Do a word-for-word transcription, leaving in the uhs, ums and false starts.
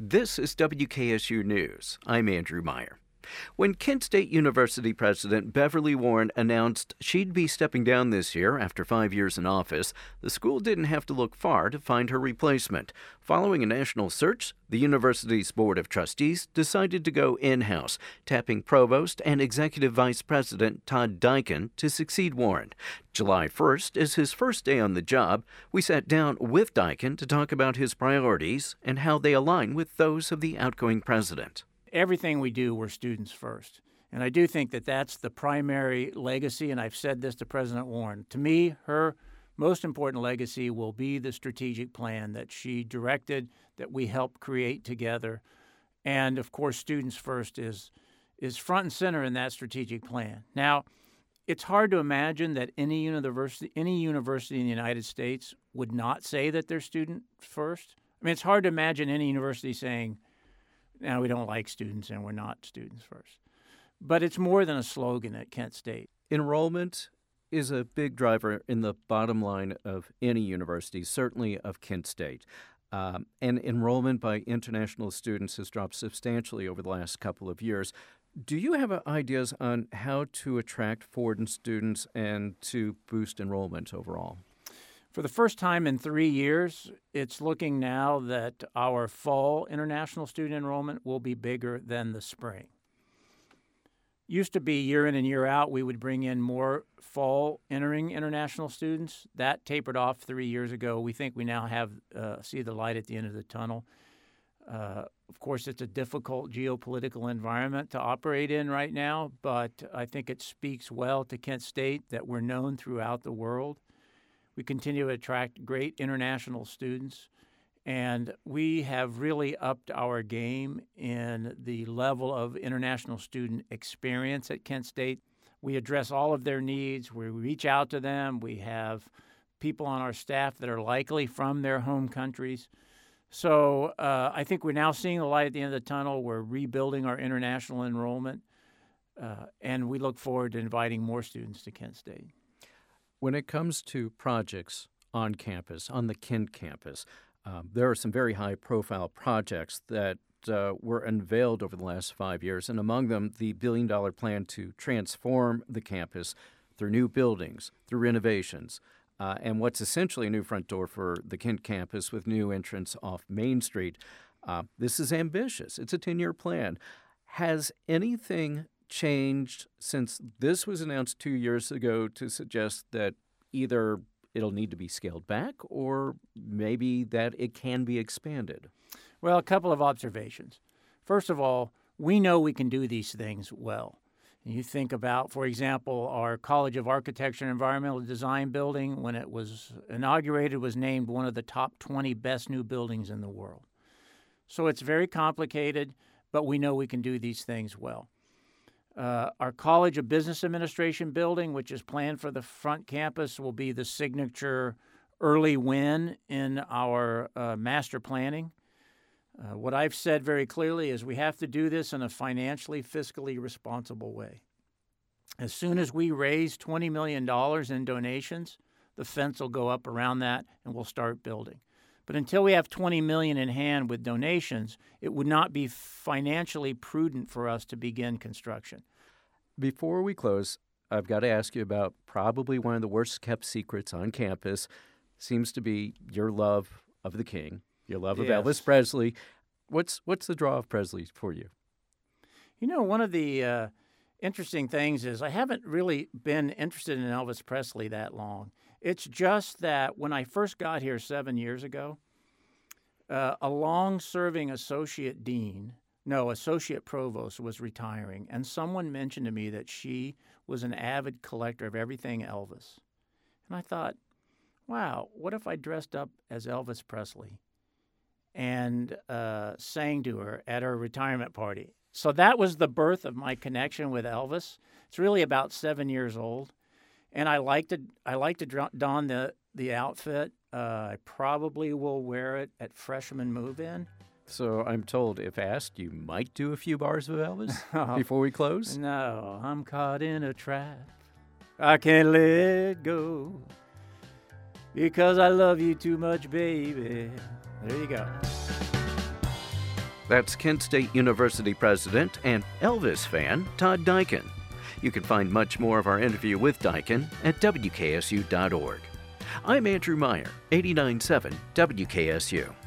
This is W K S U News. I'm Andrew Meyer. When Kent State University President Beverly Warren announced she'd be stepping down this year after five years in office, the school didn't have to look far to find her replacement. Following a national search, the university's Board of Trustees decided to go in-house, tapping Provost and Executive Vice President Todd Dykin to succeed Warren. July first is his first day on the job. We sat down with Dykin to talk about his priorities and how they align with those of the outgoing president. Everything we do, we're students first. And I do think that that's the primary legacy, and I've said this to President Warren. To me, her most important legacy will be the strategic plan that she directed, that we helped create together. And, of course, students first is, is front and center in that strategic plan. Now, it's hard to imagine that any university, any university in the United States would not say that they're student first. I mean, it's hard to imagine any university saying, now, we don't like students and we're not students first. But it's more than a slogan at Kent State. Enrollment is a big driver in the bottom line of any university, certainly of Kent State. Um, and enrollment by international students has dropped substantially over the last couple of years. Do you have ideas on how to attract foreign students and to boost enrollment overall? For the first time in three years, it's looking now that our fall international student enrollment will be bigger than the spring. Used to be year in and year out, we would bring in more fall entering international students. That tapered off three years ago. We think we now have uh, see the light at the end of the tunnel. Uh, of course, it's a difficult geopolitical environment to operate in right now, but I think it speaks well to Kent State that we're known throughout the world. We continue to attract great international students, and we have really upped our game in the level of international student experience at Kent State. We address all of their needs. We reach out to them. We have people on our staff that are likely from their home countries. So uh, I think we're now seeing the light at the end of the tunnel. We're rebuilding our international enrollment, uh, and we look forward to inviting more students to Kent State. When it comes to projects on campus, on the Kent campus, um, there are some very high-profile projects that uh, were unveiled over the last five years, and among them, the billion-dollar plan to transform the campus through new buildings, through renovations, uh, and what's essentially a new front door for the Kent campus with new entrance off Main Street. Uh, this is ambitious. It's a ten-year plan. Has anything changed since this was announced two years ago to suggest that either it'll need to be scaled back or maybe that it can be expanded? Well, a couple of observations. First of all, we know we can do these things well. You think about, for example, our College of Architecture and Environmental Design building, when it was inaugurated, was named one of the top twenty best new buildings in the world. So it's very complicated, but we know we can do these things well. Uh, our College of Business Administration building, which is planned for the front campus, will be the signature early win in our uh, master planning. Uh, what I've said very clearly is we have to do this in a financially, fiscally responsible way. As soon as we raise twenty million dollars in donations, the fence will go up around that and we'll start building. But until we have twenty million dollars in hand with donations, it would not be financially prudent for us to begin construction. Before we close, I've got to ask you about probably one of the worst-kept secrets on campus. Seems to be your love of the King, your love of Yes. Elvis Presley. What's what's the draw of Presley for you? You know, one of the uh, interesting things is I haven't really been interested in Elvis Presley that long. It's just that when I first got here seven years ago, uh, a long-serving associate dean, no, associate provost was retiring, and someone mentioned to me that she was an avid collector of everything Elvis. And I thought, wow, what if I dressed up as Elvis Presley and uh, sang to her at her retirement party? So that was the birth of my connection with Elvis. It's really about seven years old. And I like to I like to don the the outfit. Uh, I probably will wear it at freshman move-in. So I'm told, if asked, you might do a few bars of Elvis before we close? No, I'm caught in a trap. I can't let go because I love you too much, baby. There you go. That's Kent State University president and Elvis fan Todd Dykin. You can find much more of our interview with Dykin at W K S U dot org. I'm Andrew Meyer, eighty-nine point seven W K S U.